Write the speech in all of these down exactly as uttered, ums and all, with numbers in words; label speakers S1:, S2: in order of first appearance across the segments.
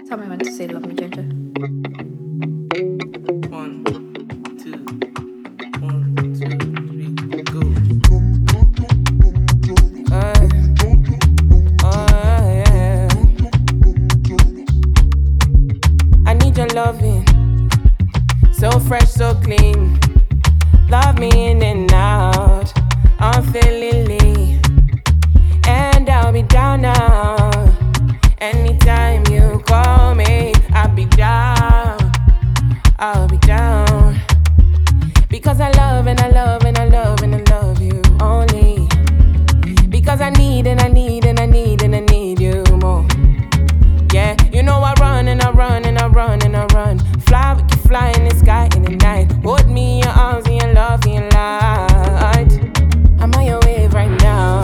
S1: Tell me when to say love me, Ginger.
S2: One, two, one, two, three, go. Uh, oh, yeah. I need your loving, so fresh, so clean. Love me in and out, unfailingly, and I'll be down now. Anytime you call me, I'll be down, I'll be down. Because I love and I love and I love and I love you only. Because I need and I need and I need and I need you more. Yeah, you know I run and I run and I run and I run. Fly, we can fly in the sky in the night. Hold me in your arms and your love and your light. I'm on your wave right now.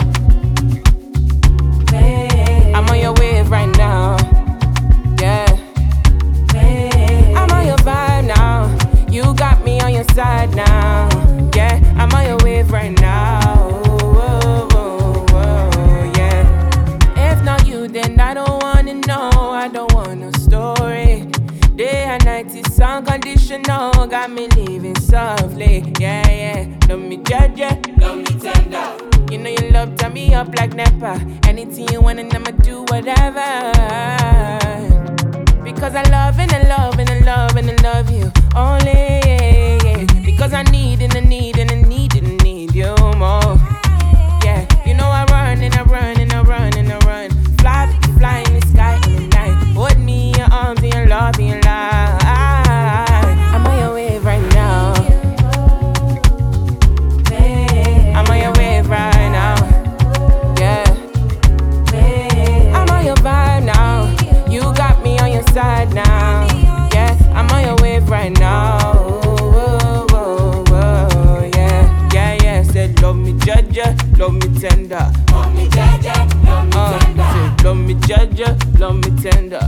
S2: I'm on your wave right now. Yeah. I'm on your vibe now. You got me on your side now. Yeah, I'm on your wave right now. Whoa, whoa, whoa, yeah. If not you, then I don't wanna know. I don't want no story. Day and night is unconditional. Got me living softly. Yeah, yeah. Love me judge, yeah. Love me tender. You know you love turn me up like Nepa. Anything you want and I'ma do whatever. Because I love and I love and I love and I love you only. Because I need and I need and I need and I need you more. Yeah, you know I run and I run and I run and I run. Fly, fly in the sky in the night. Hold me in your arms and your love and your life. I'm on your wave right now. I'm on your wave right now. Yeah. I'm on your vibe now. You got me on your side now. Yeah, I'm on your wave right now. Whoa, whoa, whoa, yeah. Yeah, yeah. Said love me judge, love me tender.
S3: Love me judge, love me
S2: Uh,
S3: tender.
S2: said love me judge, love me tender.